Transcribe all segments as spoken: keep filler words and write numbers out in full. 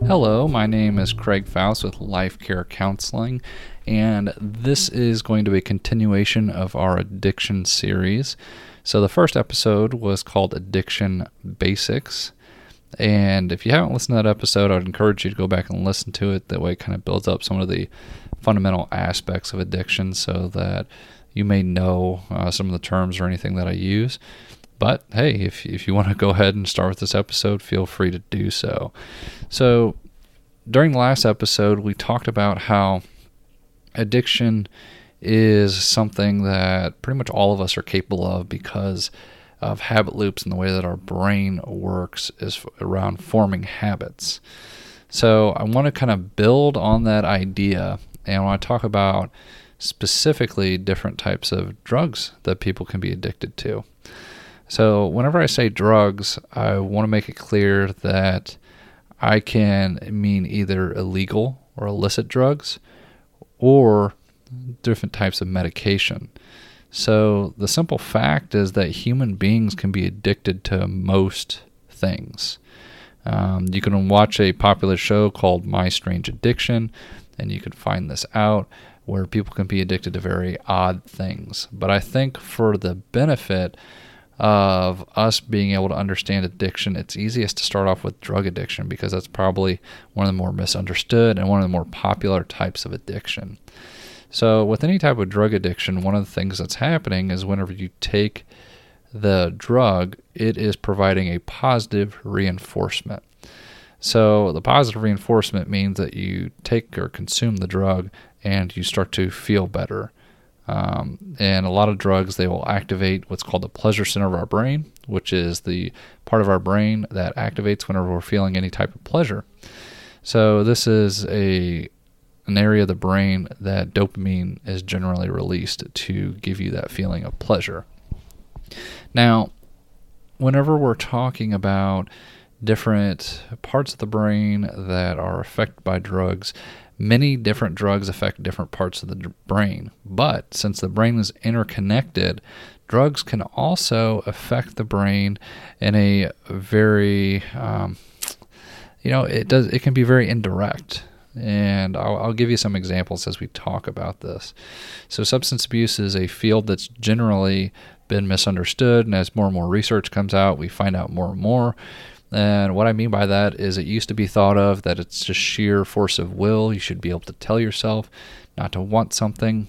Hello, my name is Craig Faust with Life Care Counseling, and this is going to be a continuation of our addiction series. So the first episode was called Addiction Basics, and if you haven't listened to that episode, I'd encourage you to go back and listen to it. That way it kind of builds up some of the fundamental aspects of addiction so that you may know uh, some of the terms or anything that I use. But hey, if if you want to go ahead and start with this episode, feel free to do so. So during the last episode, we talked about how addiction is something that pretty much all of us are capable of because of habit loops and the way that our brain works is around forming habits. So I want to kind of build on that idea, and I want to talk about specifically different types of drugs that people can be addicted to. So whenever I say drugs, I want to make it clear that I can mean either illegal or illicit drugs or different types of medication. So the simple fact is that human beings can be addicted to most things. Um, you can watch a popular show called My Strange Addiction, and you can find this out, where people can be addicted to very odd things. But I think for the benefit of us being able to understand addiction, it's easiest to start off with drug addiction because that's probably one of the more misunderstood and one of the more popular types of addiction. So with any type of drug addiction, one of the things that's happening is whenever you take the drug, it is providing a positive reinforcement. So the positive reinforcement means that you take or consume the drug and you start to feel better. Um, and a lot of drugs, they will activate what's called the pleasure center of our brain, which is the part of our brain that activates whenever we're feeling any type of pleasure. So this is a an area of the brain that dopamine is generally released to give you that feeling of pleasure. Now, whenever we're talking about different parts of the brain that are affected by drugs, many different drugs affect different parts of the brain, but since the brain is interconnected, drugs can also affect the brain in a very, um, you know, it does. It can be very indirect, and I'll, I'll give you some examples as we talk about this. So substance abuse is a field that's generally been misunderstood, and as more and more research comes out, we find out more and more. And what I mean by that is it used to be thought of that it's just sheer force of will. You should be able to tell yourself not to want something,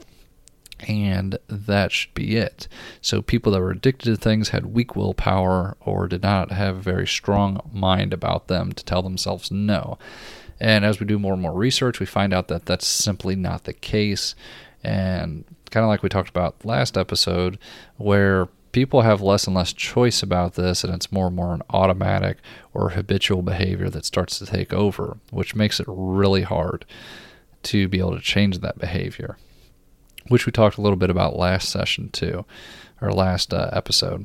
and that should be it. So people that were addicted to things had weak willpower or did not have a very strong mind about them to tell themselves no. And as we do more and more research, we find out that that's simply not the case. And kind of like we talked about last episode, where people have less and less choice about this, and it's more and more an automatic or habitual behavior that starts to take over, which makes it really hard to be able to change that behavior, which we talked a little bit about last session too, or last uh, episode.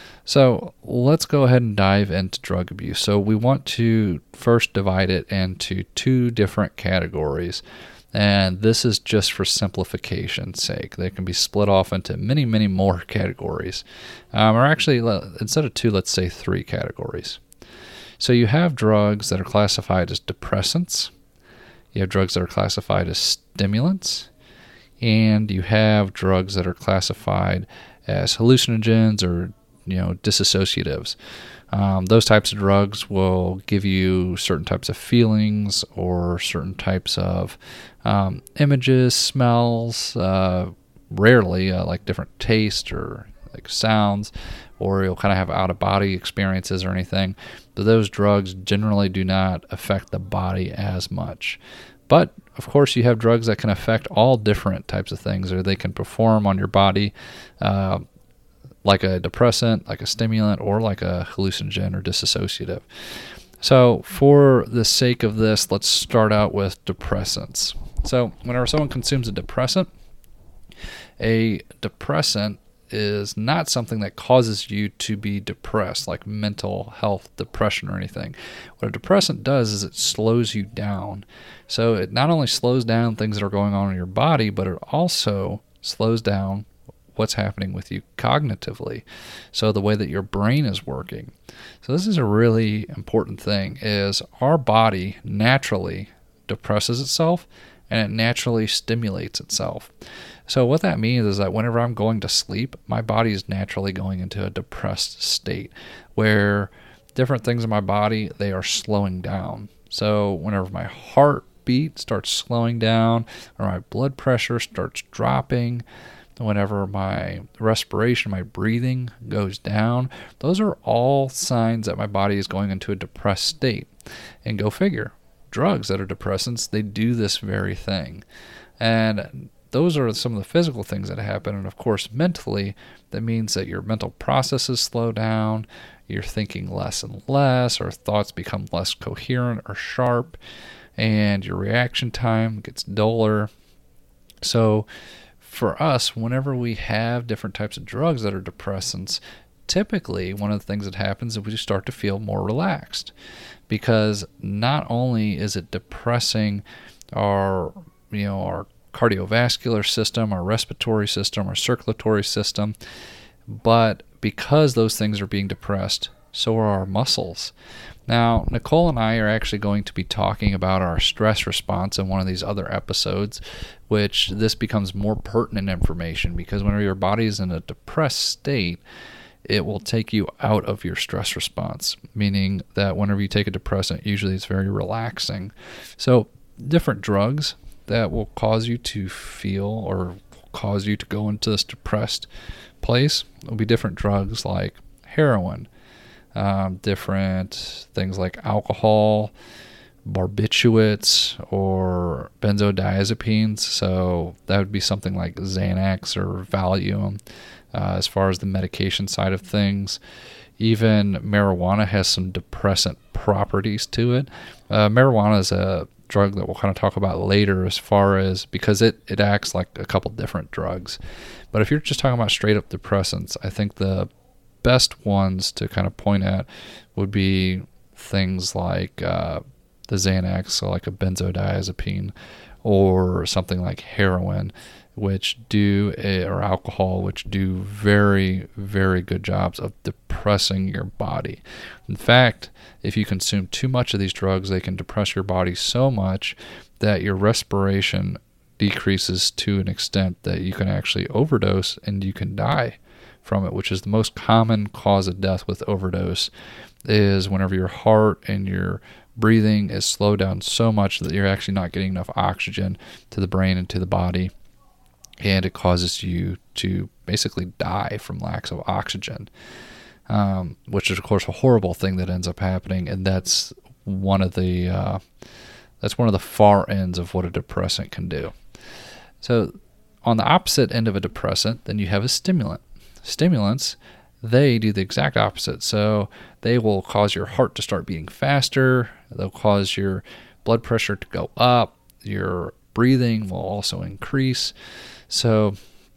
So let's go ahead and dive into drug abuse. So we want to first divide it into two different categories. And this is just for simplification's sake. They can be split off into many, many more categories. Um, or actually, instead of two, let's say three categories. So you have drugs that are classified as depressants. You have drugs that are classified as stimulants. And you have drugs that are classified as hallucinogens or, you know, dissociatives. Um, those types of drugs will give you certain types of feelings or certain types of um, images, smells, uh, rarely uh, like different taste or like sounds, or you'll kind of have out-of-body experiences or anything. But those drugs generally do not affect the body as much. But, of course, you have drugs that can affect all different types of things, or they can perform on your body uh, like a depressant, like a stimulant, or like a hallucinogen or dissociative. So for the sake of this, let's start out with depressants. So whenever someone consumes a depressant, a depressant is not something that causes you to be depressed, like mental health depression or anything. What a depressant does is it slows you down. So it not only slows down things that are going on in your body, but it also slows down what's happening with you cognitively. So the way that your brain is working. So this is a really important thing, is our body naturally depresses itself and it naturally stimulates itself. So what that means is that whenever I'm going to sleep, my body is naturally going into a depressed state where different things in my body, they are slowing down. So whenever my heartbeat starts slowing down or my blood pressure starts dropping, whenever my respiration, my breathing goes down, those are all signs that my body is going into a depressed state. And go figure, drugs that are depressants, they do this very thing. And those are some of the physical things that happen. And of course, mentally, that means that your mental processes slow down, you're thinking less and less, or thoughts become less coherent or sharp, and your reaction time gets duller. So for us, whenever we have different types of drugs that are depressants, typically one of the things that happens is we start to feel more relaxed, because not only is it depressing our, you know, our cardiovascular system, our respiratory system, our circulatory system, but because those things are being depressed, so are our muscles. Now, Nicole and I are actually going to be talking about our stress response in one of these other episodes, which this becomes more pertinent information, because whenever your body is in a depressed state, it will take you out of your stress response, meaning that whenever you take a depressant, usually it's very relaxing. So different drugs that will cause you to feel or cause you to go into this depressed place will be different drugs like heroin, um, different things like alcohol, barbiturates, or benzodiazepines. So that would be something like Xanax or Valium. Uh, as far as the medication side of things, even marijuana has some depressant properties to it. Uh, marijuana is a drug that we'll kind of talk about later, as far as because it, it acts like a couple different drugs. But if you're just talking about straight up depressants, I think the best ones to kind of point at would be things like uh, the Xanax, so like a benzodiazepine, or something like heroin, which do, a, or alcohol, which do very, very good jobs of depressing your body. In fact, if you consume too much of these drugs, they can depress your body so much that your respiration decreases to an extent that you can actually overdose and you can die from it, which is the most common cause of death with overdose, is whenever your heart and your breathing is slowed down so much that you're actually not getting enough oxygen to the brain and to the body. And it causes you to basically die from lack of oxygen, um, which is, of course, a horrible thing that ends up happening. And that's one of the uh, that's one of the far ends of what a depressant can do. So on the opposite end of a depressant, then you have a stimulant. Stimulants, they do the exact opposite. So they will cause your heart to start beating faster. They'll cause your blood pressure to go up. Your breathing will also increase. So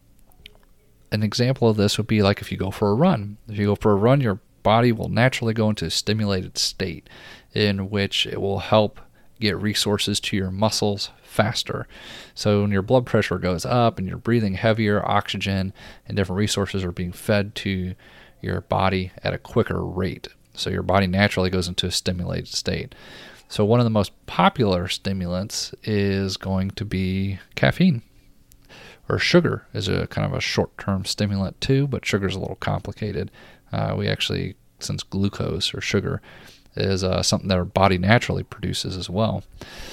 an example of this would be like if you go for a run. If you go for a run, your body will naturally go into a stimulated state in which it will help get resources to your muscles faster. So when your blood pressure goes up and you're breathing heavier, oxygen and different resources are being fed to your body at a quicker rate. So your body naturally goes into a stimulated state. So one of the most popular stimulants is going to be caffeine. Or sugar is a kind of a short-term stimulant too, but sugar is a little complicated. Uh, we actually, since glucose or sugar is uh, something that our body naturally produces as well.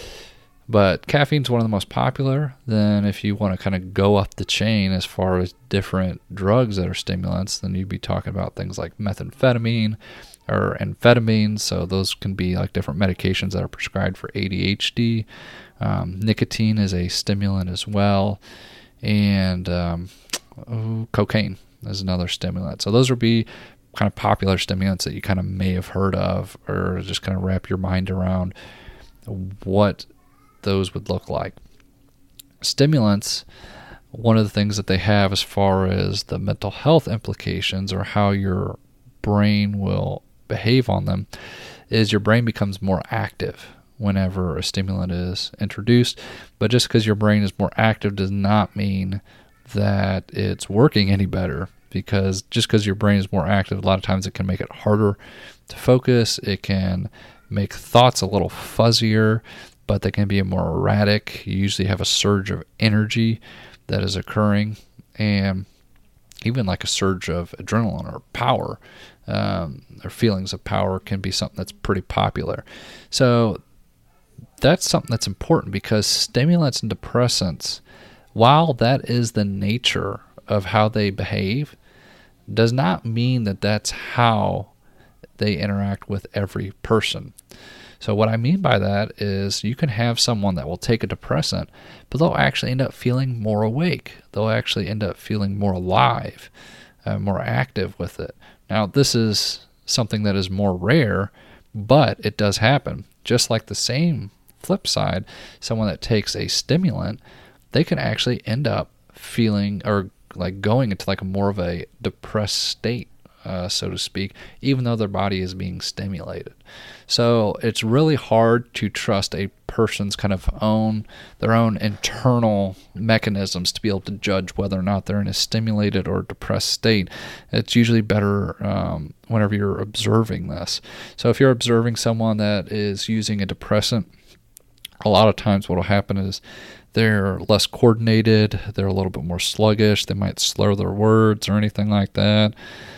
But caffeine is one of the most popular. Then if you want to kind of go up the chain as far as different drugs that are stimulants, then you'd be talking about things like methamphetamine or amphetamines. So those can be like different medications that are prescribed for A D H D. Um, nicotine is a stimulant as well. And um, oh, cocaine is another stimulant. So those would be kind of popular stimulants that you kind of may have heard of, or just kind of wrap your mind around what those would look like. Stimulants, one of the things that they have as far as the mental health implications or how your brain will behave on them is your brain becomes more active whenever a stimulant is introduced. But just because your brain is more active does not mean that it's working any better, because just because your brain is more active, a lot of times it can make it harder to focus. It can make thoughts a little fuzzier, but they can be more erratic. You usually have a surge of energy that is occurring, and even like a surge of adrenaline or power, um, or feelings of power can be something that's pretty popular. So that's something that's important, because stimulants and depressants, while that is the nature of how they behave, does not mean that that's how they interact with every person. So what I mean by that is you can have someone that will take a depressant, but they'll actually end up feeling more awake. They'll actually end up feeling more alive, uh, more active with it. Now, this is something that is more rare, but it does happen. Just like the same flip side, someone that takes a stimulant, they can actually end up feeling or like going into like a more of a depressed state, uh, so to speak, even though their body is being stimulated. So it's really hard to trust a person's kind of own, their own internal mechanisms to be able to judge whether or not they're in a stimulated or depressed state. It's usually better um, whenever you're observing this. So if you're observing someone that is using a depressant, a lot of times what will happen is they're less coordinated, they're a little bit more sluggish, they might slur their words or anything like that.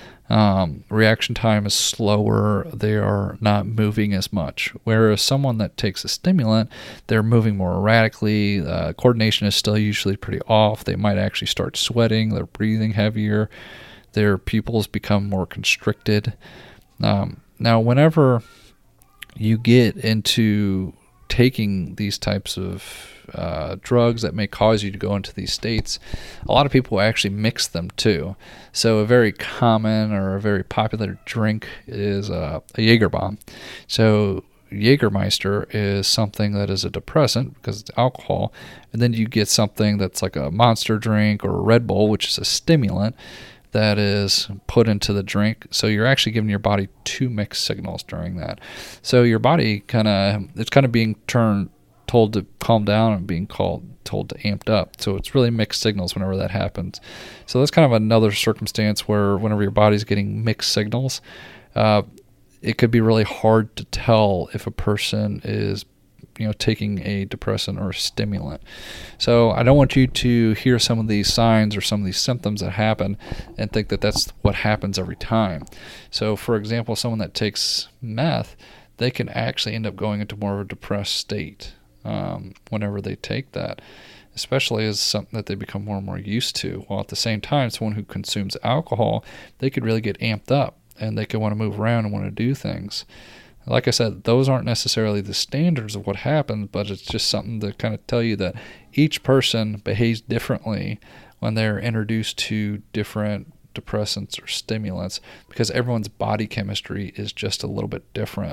Um, reaction time is slower, they are not moving as much. Whereas someone that takes a stimulant, they're moving more erratically, uh, coordination is still usually pretty off, they might actually start sweating, they're breathing heavier, their pupils become more constricted. Um, now, whenever you get into taking these types of uh, drugs that may cause you to go into these states, a lot of people actually mix them too. So a very common or a very popular drink is uh, a Jaeger bomb. So Jägermeister is something that is a depressant because it's alcohol, and then you get something that's like a Monster drink or a Red Bull, which is a stimulant that is put into the drink. So you're actually giving your body two mixed signals during that. So your body kind of, it's kind of being turned, told to calm down, and being called, told to amped up. So it's really mixed signals whenever that happens. So that's kind of another circumstance where whenever your body's getting mixed signals, uh, it could be really hard to tell if a person is, you know, taking a depressant or a stimulant. So I don't want you to hear some of these signs or some of these symptoms that happen and think that that's what happens every time. So for example, someone that takes meth, they can actually end up going into more of a depressed state um, whenever they take that, especially as something that they become more and more used to. While at the same time, someone who consumes alcohol, they could really get amped up and they could want to move around and want to do things. Like I said, those aren't necessarily the standards of what happens, but it's just something to kind of tell you that each person behaves differently when they're introduced to different depressants or stimulants, because everyone's body chemistry is just a little bit different.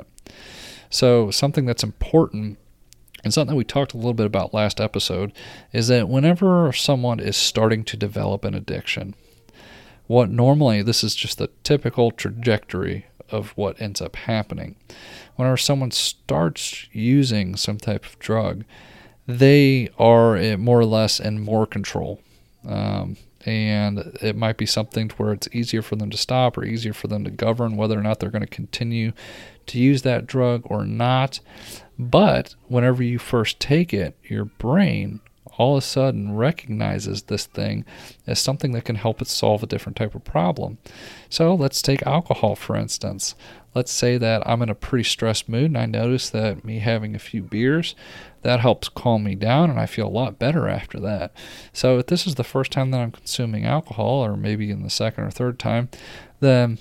So something that's important, and something that we talked a little bit about last episode, is that whenever someone is starting to develop an addiction, what normally, this is just the typical trajectory of what ends up happening. Whenever someone starts using some type of drug, they are more or less in more control. Um, and it might be something to where it's easier for them to stop or easier for them to govern whether or not they're going to continue to use that drug or not. But whenever you first take it, your brain all of a sudden recognizes this thing as something that can help it solve a different type of problem. So let's take alcohol, for instance. Let's say that I'm in a pretty stressed mood and I notice that me having a few beers, that helps calm me down and I feel a lot better after that. So if this is the first time that I'm consuming alcohol, or maybe in the second or third time, then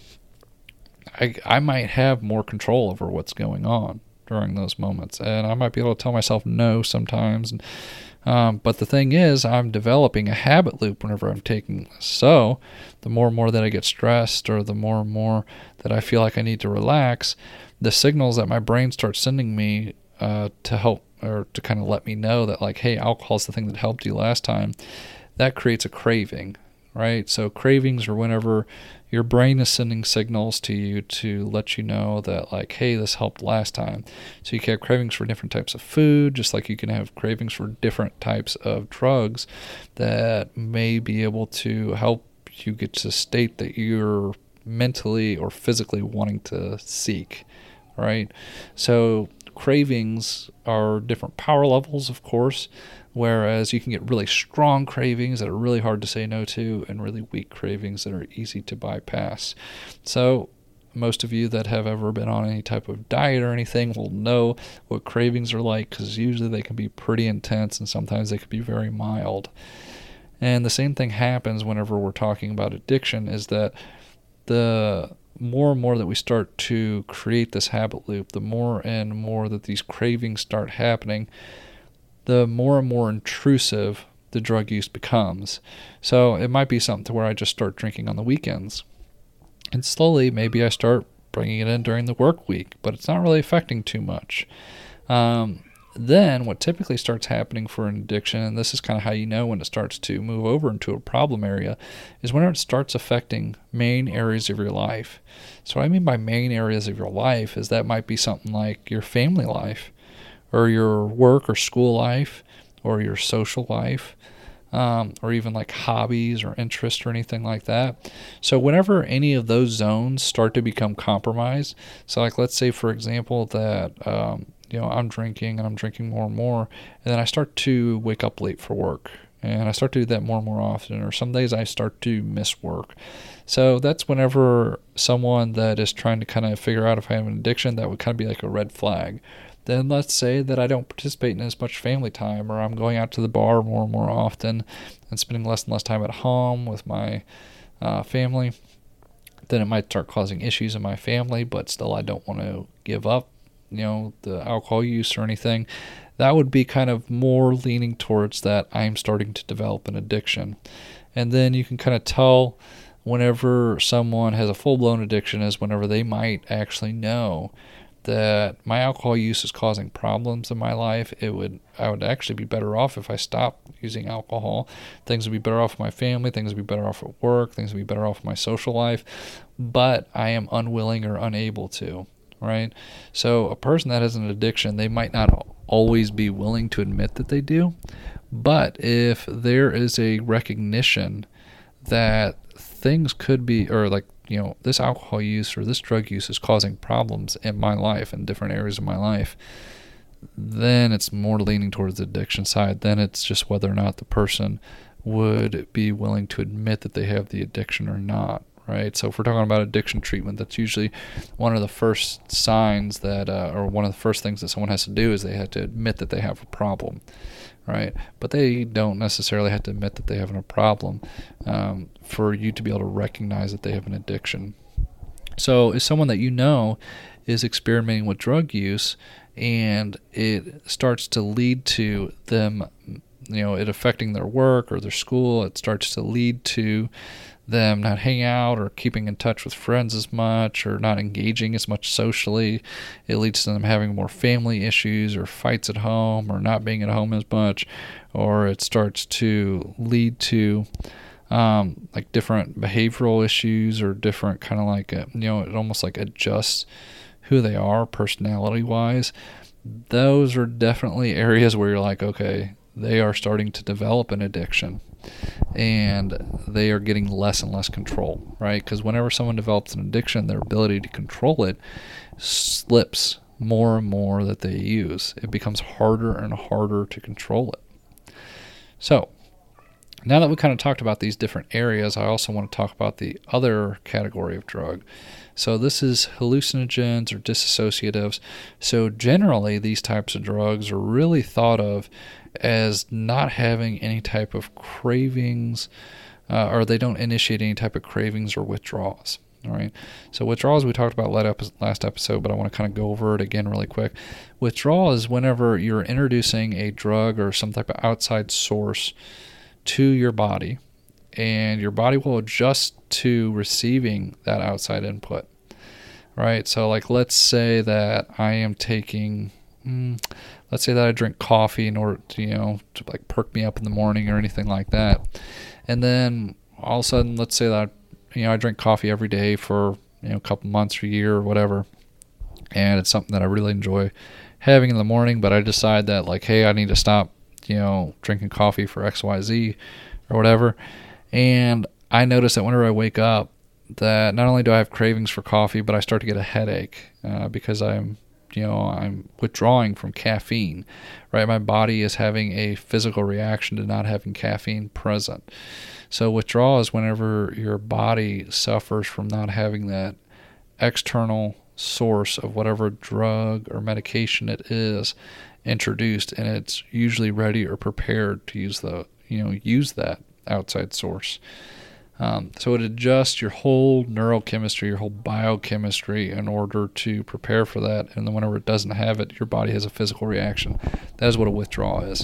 I, I might have more control over what's going on during those moments. And I might be able to tell myself no sometimes. And Um, but the thing is, I'm developing a habit loop whenever I'm taking this. So the more and more that I get stressed, or the more and more that I feel like I need to relax, the signals that my brain starts sending me uh, to help, or to kind of let me know that like, hey, alcohol is the thing that helped you last time, that creates a craving, right? So cravings are whenever your brain is sending signals to you to let you know that, like, hey, this helped last time. So you can have cravings for different types of food, just like you can have cravings for different types of drugs that may be able to help you get to a state that you're mentally or physically wanting to seek, right? So cravings are different power levels, of course, whereas you can get really strong cravings that are really hard to say no to and really weak cravings that are easy to bypass. So most of you that have ever been on any type of diet or anything will know what cravings are like, because usually they can be pretty intense and sometimes they can be very mild. And the same thing happens whenever we're talking about addiction, is that the more and more that we start to create this habit loop, the more and more that these cravings start happening, the more and more intrusive the drug use becomes. So it might be something to where I just start drinking on the weekends. And slowly, maybe I start bringing it in during the work week, but it's not really affecting too much. Um, then what typically starts happening for an addiction, and this is kind of how you know when it starts to move over into a problem area, is whenever it starts affecting main areas of your life. So what I mean by main areas of your life is that might be something like your family life, or your work or school life, or your social life, um, or even like hobbies or interests or anything like that. So whenever any of those zones start to become compromised, so like let's say, for example, that um, you know, I'm drinking and I'm drinking more and more, and then I start to wake up late for work, and I start to do that more and more often, or some days I start to miss work. So that's whenever someone that is trying to kind of figure out if I have an addiction, that would kind of be like a red flag. Then let's say that I don't participate in as much family time, or I'm going out to the bar more and more often and spending less and less time at home with my uh, family. Then it might start causing issues in my family, but still I don't want to give up, you know, the alcohol use or anything. That would be kind of more leaning towards that I'm starting to develop an addiction. And then you can kind of tell whenever someone has a full-blown addiction is whenever they might actually know that my alcohol use is causing problems in my life. It would I would actually be better off if I stopped using alcohol. Things would be better off with my family, things would be better off at work, things would be better off with my social life, but I am unwilling or unable to, right? So a person that has an addiction, they might not always be willing to admit that they do, but if there is a recognition that things could be, or like, you know, this alcohol use or this drug use is causing problems in my life, in different areas of my life, then it's more leaning towards the addiction side. Then it's just whether or not the person would be willing to admit that they have the addiction or not, right? So if we're talking about addiction treatment, that's usually one of the first signs that, uh, or one of the first things that someone has to do is they have to admit that they have a problem, right? But they don't necessarily have to admit that they have a problem um, for you to be able to recognize that they have an addiction. So if someone that you know is experimenting with drug use and it starts to lead to them, you know, it affecting their work or their school, it starts to lead to them not hanging out or keeping in touch with friends as much, or not engaging as much socially. It leads to them having more family issues or fights at home, or not being at home as much, or it starts to lead to um, like different behavioral issues, or different kind of like, a, you know, it almost like adjusts who they are personality wise. Those are definitely areas where you're like, okay, they are starting to develop an addiction, and they are getting less and less control, right? Because whenever someone develops an addiction, their ability to control it slips more and more that they use. It becomes harder and harder to control it. So now that we kind of talked about these different areas, I also want to talk about the other category of drug. So this is hallucinogens or dissociatives. So generally, these types of drugs are really thought of as not having any type of cravings, uh, or they don't initiate any type of cravings or withdrawals. All right. So withdrawals we talked about last episode, but I want to kind of go over it again really quick. Withdrawal is whenever you're introducing a drug or some type of outside source to your body, and your body will adjust to receiving that outside input, right? So like, let's say that I am taking, mm, let's say that I drink coffee in order to, you know, to like perk me up in the morning or anything like that. And then all of a sudden, let's say that, you know, I drink coffee every day for, you know, a couple months or a year or whatever, and it's something that I really enjoy having in the morning, but I decide that, like, hey, I need to stop, you know, drinking coffee for X, Y, Z or whatever. And I notice that whenever I wake up, that not only do I have cravings for coffee, but I start to get a headache uh, because I'm, you know, I'm withdrawing from caffeine, right? My body is having a physical reaction to not having caffeine present. So withdrawal is whenever your body suffers from not having that external source of whatever drug or medication it is introduced, and it's usually ready or prepared to use the, you know, use that outside source. Um, so it adjusts your whole neurochemistry, your whole biochemistry in order to prepare for that. And then whenever it doesn't have it, your body has a physical reaction. That is what a withdrawal is.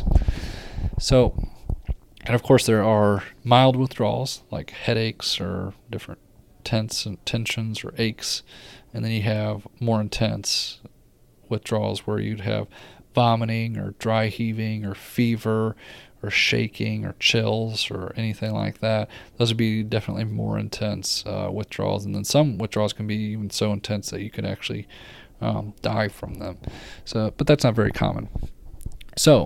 So, and of course there are mild withdrawals like headaches or different tense and tensions or aches. And then you have more intense withdrawals where you'd have vomiting or dry heaving or fever or shaking or chills or anything like that. Those would be definitely more intense uh, withdrawals. And then some withdrawals can be even so intense that you can actually um, die from them. So, but that's not very common. So,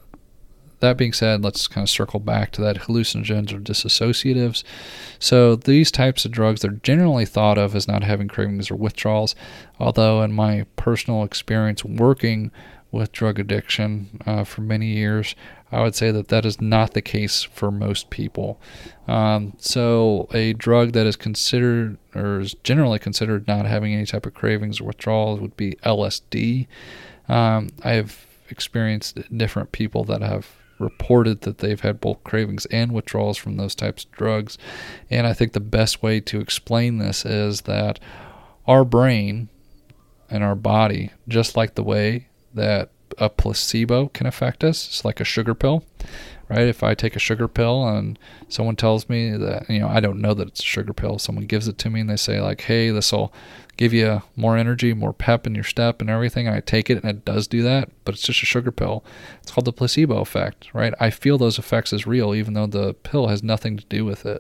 that being said, let's kind of circle back to that hallucinogens or dissociatives. So these types of drugs, they're generally thought of as not having cravings or withdrawals, although in my personal experience working with drug addiction uh, for many years, I would say that that is not the case for most people. Um, so a drug that is considered or is generally considered not having any type of cravings or withdrawals would be L S D. Um, I have experienced different people that have reported that they've had both cravings and withdrawals from those types of drugs. And I think the best way to explain this is that our brain and our body, just like the way that a placebo can affect us, it's like a sugar pill, right? If I take a sugar pill and someone tells me that, you know, I don't know that it's a sugar pill, someone gives it to me and they say like, hey, this will give you more energy, more pep in your step and everything. And I take it and it does do that, but it's just a sugar pill. It's called the placebo effect, right? I feel those effects as real, even though the pill has nothing to do with it.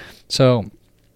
So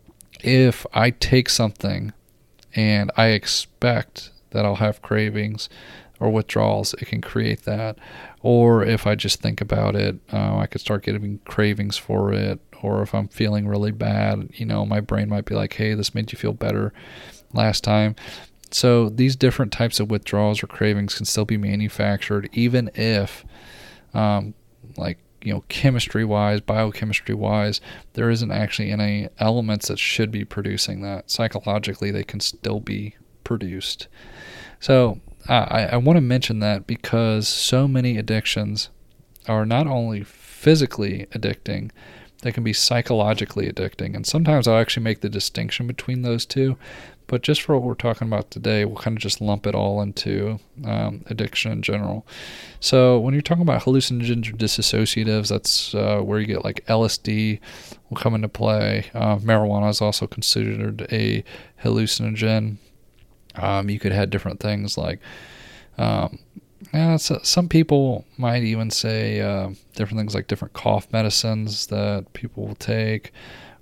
if I take something and I expect that I'll have cravings or withdrawals, it can create that. Or if I just think about it, uh, I could start getting cravings for it. Or if I'm feeling really bad, you know, my brain might be like, hey, this made you feel better last time. So these different types of withdrawals or cravings can still be manufactured, even if, um, like, you know, chemistry-wise, biochemistry-wise, there isn't actually any elements that should be producing that. Psychologically, they can still be produced. So I, I want to mention that because so many addictions are not only physically addicting, they can be psychologically addicting. And sometimes I'll actually make the distinction between those two. But just for what we're talking about today, we'll kind of just lump it all into um, addiction in general. So when you're talking about hallucinogens or dissociatives, that's uh, where you get like L S D will come into play. Uh, marijuana is also considered a hallucinogen. Um, you could have different things like, um, yeah, so some people might even say uh, different things like different cough medicines that people will take,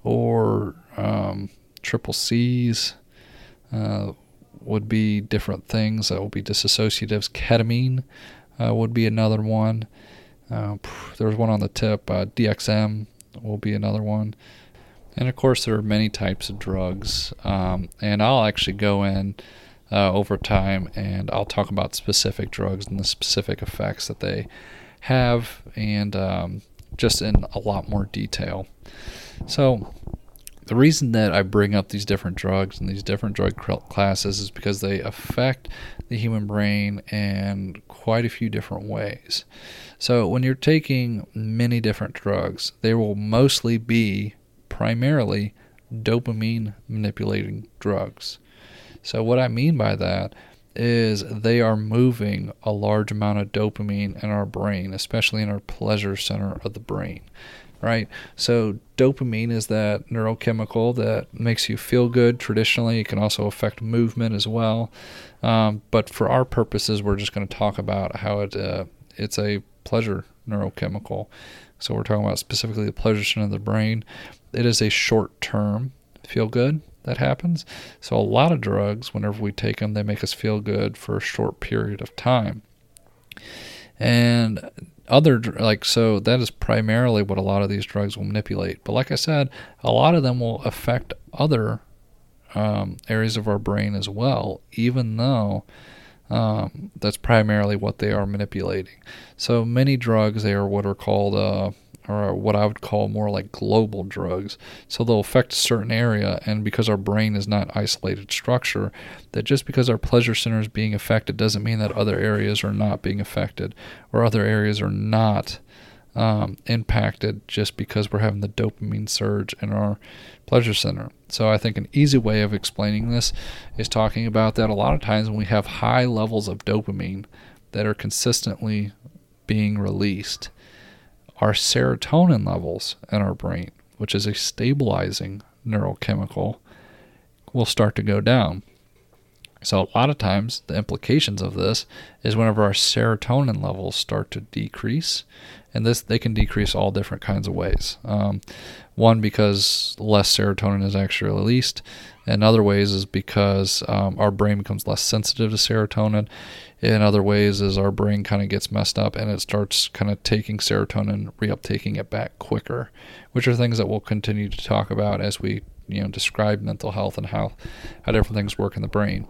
or um, triple C's uh, would be different things that will be dissociatives. Ketamine uh, would be another one. Uh, there's one on the tip. Uh, D X M will be another one. And of course, there are many types of drugs, um, and I'll actually go in uh, over time and I'll talk about specific drugs and the specific effects that they have, and um, just in a lot more detail. So the reason that I bring up these different drugs and these different drug classes is because they affect the human brain in quite a few different ways. So when you're taking many different drugs, they will mostly be primarily dopamine manipulating drugs. So what I mean by that is they are moving a large amount of dopamine in our brain, especially in our pleasure center of the brain, right? So dopamine is that neurochemical that makes you feel good traditionally. It can also affect movement as well. Um, but for our purposes, we're just going to talk about how it uh, it's a pleasure neurochemical. so we're talking about specifically the pleasure center of the brain, it is a short-term feel-good that happens. So a lot of drugs, whenever we take them, they make us feel good for a short period of time. And other, like, so that is primarily what a lot of these drugs will manipulate. But like I said, a lot of them will affect other um, areas of our brain as well, even though um, that's primarily what they are manipulating. So many drugs, they are what are called, uh, or what I would call more like global drugs. So they'll affect a certain area, and because our brain is not isolated structure, that just because our pleasure center is being affected doesn't mean that other areas are not being affected, or other areas are not um, impacted just because we're having the dopamine surge in our pleasure center. So I think an easy way of explaining this is talking about that a lot of times when we have high levels of dopamine that are consistently being released, our serotonin levels in our brain, which is a stabilizing neurochemical, will start to go down. So a lot of times the implications of this is whenever our serotonin levels start to decrease, and this they can decrease all different kinds of ways. Um, one, because less serotonin is actually released, and other ways is because um, our brain becomes less sensitive to serotonin. In other ways is our brain kind of gets messed up and it starts kind of taking serotonin, reuptaking it back quicker, which are things that we'll continue to talk about as we, you know, describe mental health and how, how different things work in the brain.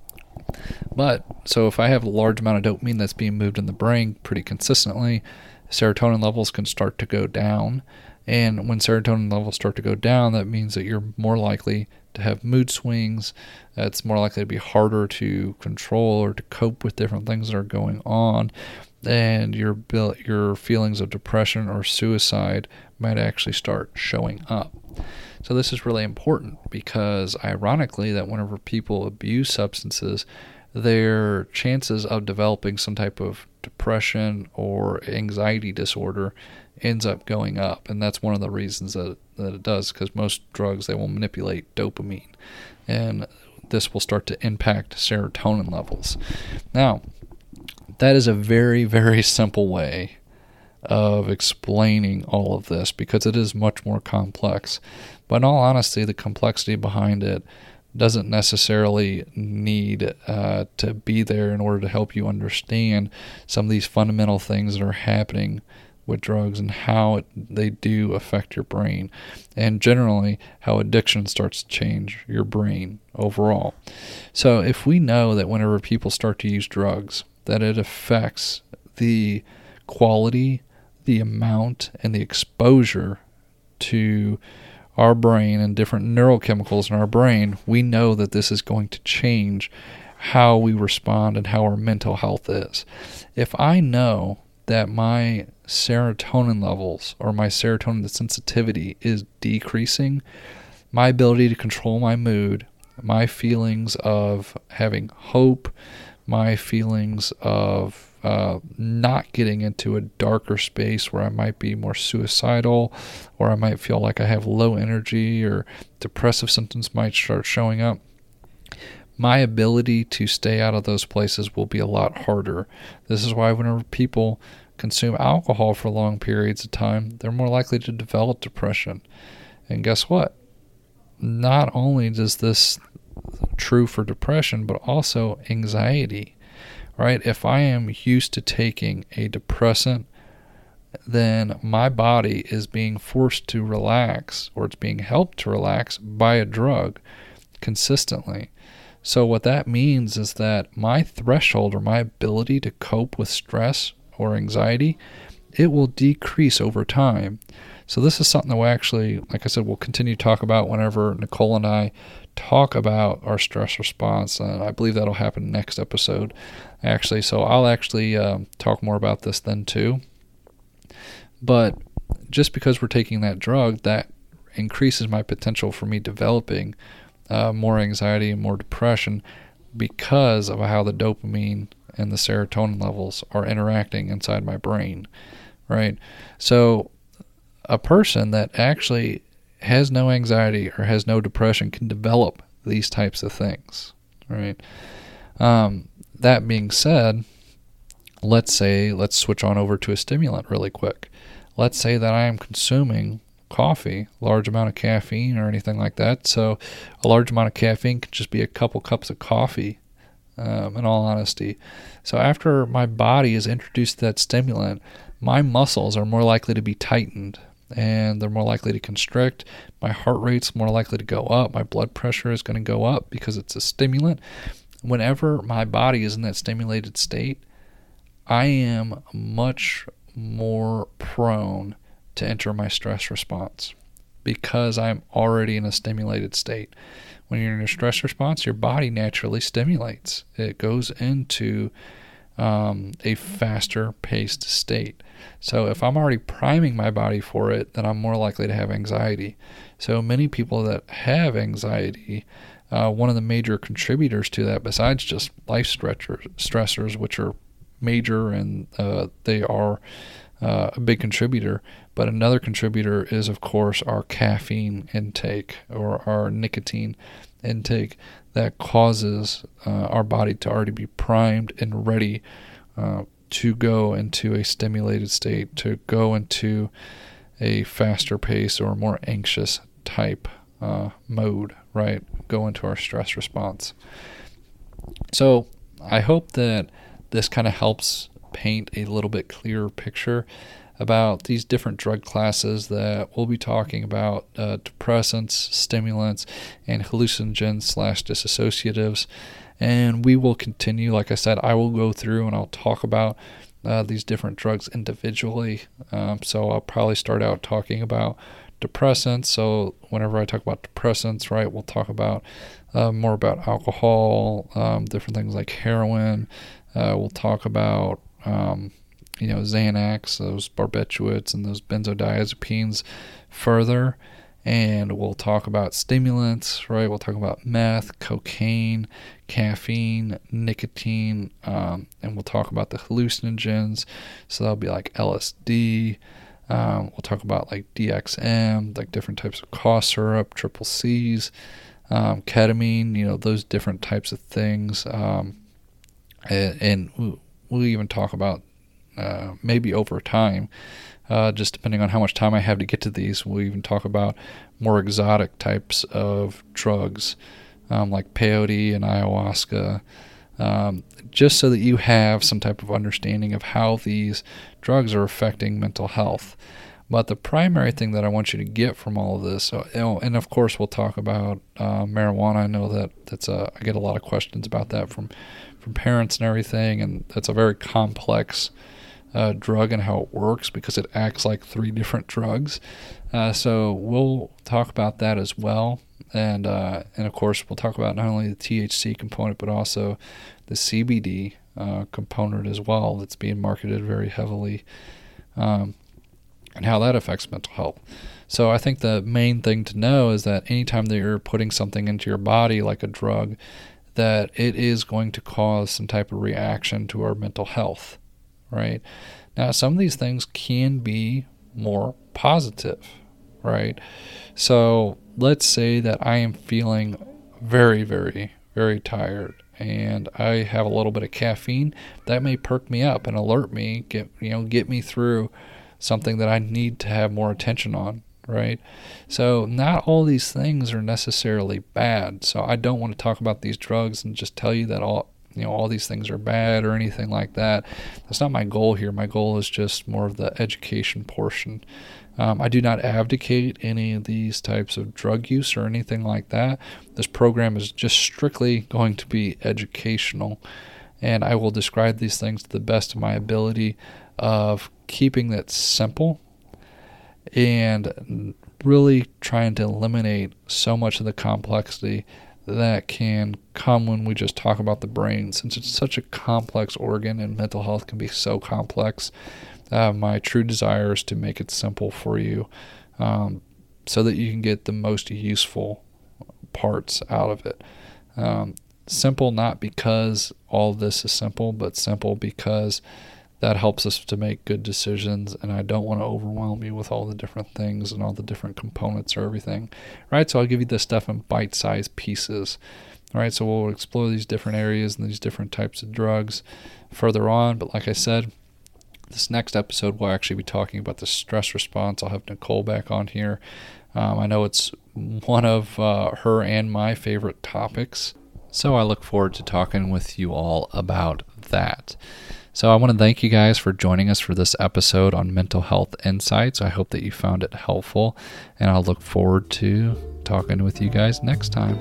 But so if I have a large amount of dopamine that's being moved in the brain pretty consistently, serotonin levels can start to go down. And when serotonin levels start to go down, that means that you're more likely to have mood swings. It's more likely to be harder to control or to cope with different things that are going on. And your your feelings of depression or suicide might actually start showing up. So this is really important because ironically that whenever people abuse substances, their chances of developing some type of depression or anxiety disorder ends up going up. And that's one of the reasons that, that it does, because most drugs, they will manipulate dopamine. And this will start to impact serotonin levels. Now, that is a very, very simple way of explaining all of this because it is much more complex. But in all honesty, the complexity behind it doesn't necessarily need uh, to be there in order to help you understand some of these fundamental things that are happening with drugs and how it, they do affect your brain, and generally how addiction starts to change your brain overall. So if we know that whenever people start to use drugs, that it affects the quality, the amount, and the exposure to our brain and different neurochemicals in our brain, we know that this is going to change how we respond and how our mental health is. If I know that my serotonin levels or my serotonin sensitivity is decreasing, my ability to control my mood, my feelings of having hope, my feelings of uh, not getting into a darker space where I might be more suicidal, or I might feel like I have low energy, or depressive symptoms might start showing up, my ability to stay out of those places will be a lot harder. This is why whenever people consume alcohol for long periods of time, they're more likely to develop depression. And guess what? Not only does this true for depression, but also anxiety, right? If I am used to taking a depressant, then my body is being forced to relax, or it's being helped to relax by a drug consistently. So what that means is that my threshold or my ability to cope with stress or anxiety, it will decrease over time. So this is something that we actually, like I said, we'll continue to talk about whenever Nicole and I talk about our stress response. And I believe that'll happen next episode, actually. So I'll actually um, talk more about this then too. But just because we're taking that drug, that increases my potential for me developing uh, more anxiety and more depression because of how the dopamine and the serotonin levels are interacting inside my brain, right? So a person that actually has no anxiety or has no depression can develop these types of things, right? Um, that being said, let's say, let's switch on over to a stimulant really quick. let's say that I am consuming coffee, large amount of caffeine or anything like that. So a large amount of caffeine could just be a couple cups of coffee, um, in all honesty. So after my body is introduced to that stimulant, my muscles are more likely to be tightened and they're more likely to constrict. My heart rate's more likely to go up. My blood pressure is going to go up because it's a stimulant. Whenever my body is in that stimulated state, I am much more prone to enter my stress response because I'm already in a stimulated state. When you're in a stress response, your body naturally stimulates. It goes into um, a faster paced state. So if I'm already priming my body for it, then I'm more likely to have anxiety. So many people that have anxiety, uh, one of the major contributors to that, besides just life stressors, stressors, which are major and uh, they are uh, a big contributor, but another contributor is, of course, our caffeine intake or our nicotine intake that causes uh, our body to already be primed and ready uh, to go into a stimulated state, to go into a faster pace or more anxious type uh, mode, right? Go into our stress response. So I hope that this kind of helps paint a little bit clearer picture about these different drug classes that we'll be talking about, uh, depressants, stimulants, and hallucinogens slash dissociatives. And we will continue, like I said, I will go through and I'll talk about uh, these different drugs individually. Um, so I'll probably start out talking about depressants. So whenever I talk about depressants, right, we'll talk about uh, more about alcohol, um, different things like heroin. Uh, we'll talk about um, you know, Xanax, those barbiturates, and those benzodiazepines further. And we'll talk about stimulants, right? We'll talk about meth, cocaine, caffeine, nicotine, um, and we'll talk about the hallucinogens. So that'll be like L S D. Um, we'll talk about like D X M, like different types of cough syrup, triple C's, um, ketamine, you know, those different types of things. Um, and, and we'll even talk about Uh, maybe over time, uh, just depending on how much time I have to get to these. We'll even talk about more exotic types of drugs, um, like peyote and ayahuasca, um, just so that you have some type of understanding of how these drugs are affecting mental health. But the primary thing that I want you to get from all of this, so, you know, and of course we'll talk about uh, marijuana. I know that that's a, I get a lot of questions about that from, from parents and everything, and that's a very complex Uh, drug and how it works because it acts like three different drugs. Uh, so we'll talk about that as well. And uh, and of course, we'll talk about not only the T H C component, but also the C B D uh, component as well that's being marketed very heavily, um, and how that affects mental health. So I think the main thing to know is that anytime that you're putting something into your body like a drug, that it is going to cause some type of reaction to our mental health. Right? Now, some of these things can be more positive, right? So let's say that I am feeling very, very, very tired and I have a little bit of caffeine. That may perk me up and alert me, get, you know, get me through something that I need to have more attention on, right? So not all these things are necessarily bad. So I don't want to talk about these drugs and just tell you that all you know, all these things are bad or anything like that. That's not my goal here. My goal is just more of the education portion. Um, I do not advocate any of these types of drug use or anything like that. This program is just strictly going to be educational, and I will describe these things to the best of my ability of keeping that simple and really trying to eliminate so much of the complexity that can come when we just talk about the brain. Since it's such a complex organ and mental health can be so complex, uh, my true desire is to make it simple for you um, so that you can get the most useful parts out of it. Um, simple not because all this is simple, but simple because that helps us to make good decisions, and I don't want to overwhelm you with all the different things and all the different components or everything, right? So I'll give you this stuff in bite-sized pieces, all right? So we'll explore these different areas and these different types of drugs further on, but like I said, This next episode, we'll actually be talking about the stress response. I'll have Nicole back on here. Um, I know it's one of uh, her and my favorite topics, so I look forward to talking with you all about that. So I want to thank you guys for joining us for this episode on Mental Health Insights. I hope that you found it helpful, and I'll look forward to talking with you guys next time.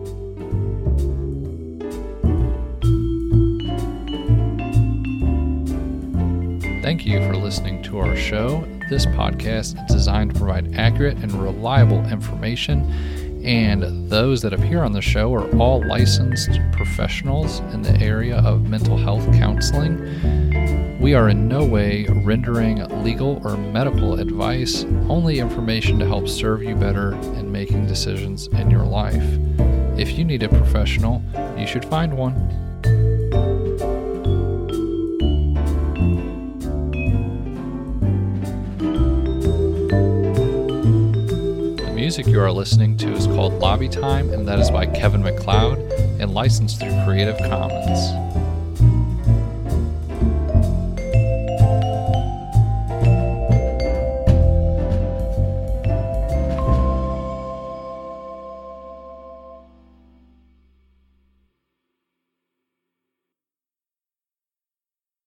Thank you for listening to our show. This podcast is designed to provide accurate and reliable information, and those that appear on the show are all licensed professionals in the area of mental health counseling. We are in no way rendering legal or medical advice, only information to help serve you better in making decisions in your life. If you need a professional, you should find one. The music you are listening to is called Lobby Time, and that is by Kevin MacLeod and licensed through Creative Commons.